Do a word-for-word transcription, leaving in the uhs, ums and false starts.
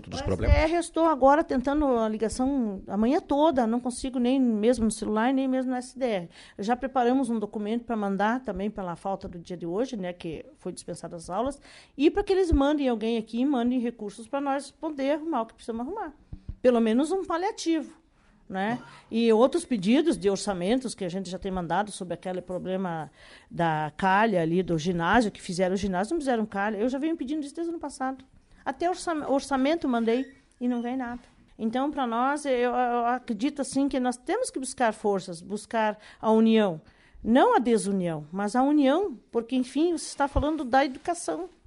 conhecimento dos problemas. É, eu estou agora tentando a ligação a manhã toda, não consigo nem mesmo no celular, nem mesmo no S D R. Já preparamos um documento para mandar também pela falta do dia de hoje, né, que foi dispensadas as aulas, e para que eles mandem alguém aqui, mandem recursos para nós poder arrumar o que precisamos arrumar. Pelo menos um paliativo. Né? E outros pedidos de orçamentos que a gente já tem mandado sobre aquele problema da calha ali do ginásio, que fizeram o ginásio, não fizeram calha. Eu já venho pedindo isso desde o ano passado. Até orçamento mandei e não vem nada. Então, para nós, eu, eu acredito assim que nós temos que buscar forças, buscar a união. Não a desunião, mas a união, porque, enfim, você está falando da educação.